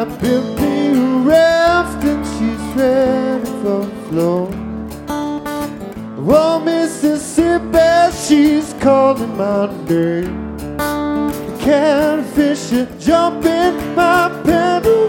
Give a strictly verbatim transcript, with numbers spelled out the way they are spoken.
built me a raft and she's ready for the flow. Oh, Mississippi, she's calling my name. The catfish are jumping my pedal.